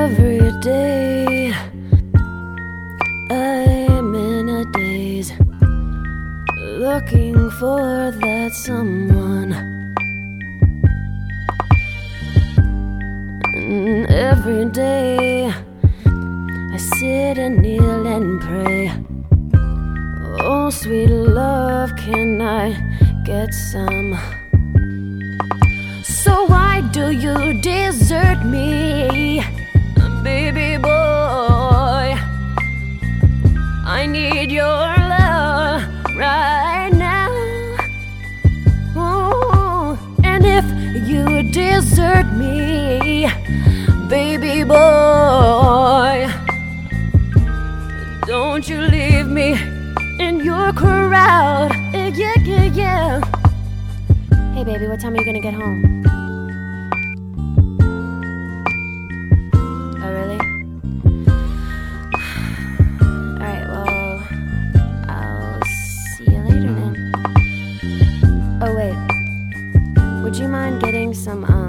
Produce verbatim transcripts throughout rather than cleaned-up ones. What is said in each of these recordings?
Every day I'm in a daze, looking for that someone. And every day I sit and kneel and pray, oh sweet love, can I get some? So why do you desert me, baby boy? I need your love right now. Oh, and if you desert me, baby boy, don't you leave me in your crowd. Yeah, yeah, yeah. Hey baby, what time are you gonna get home? Oh really? Alright, well, I'll see you later then. Oh wait, would you mind getting some, um,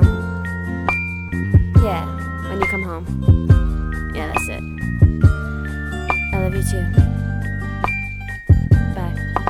yeah, when you come home. Yeah, that's it. I love you too. Bye.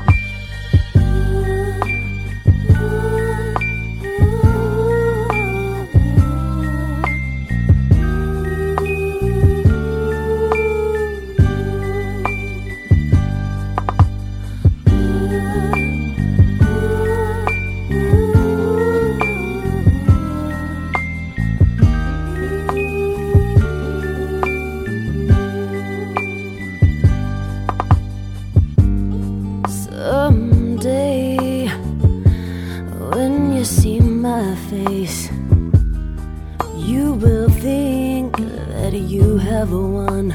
Someday, when you see my face, you will think that you have won.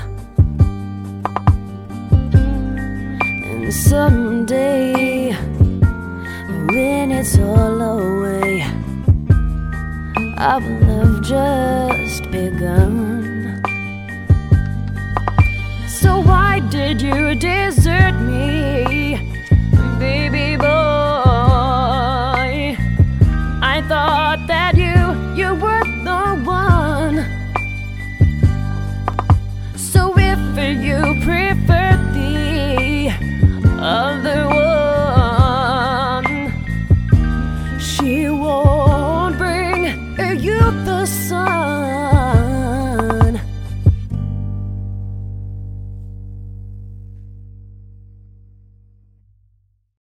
And someday, when it's all away, I will have just begun. So why did you desert me,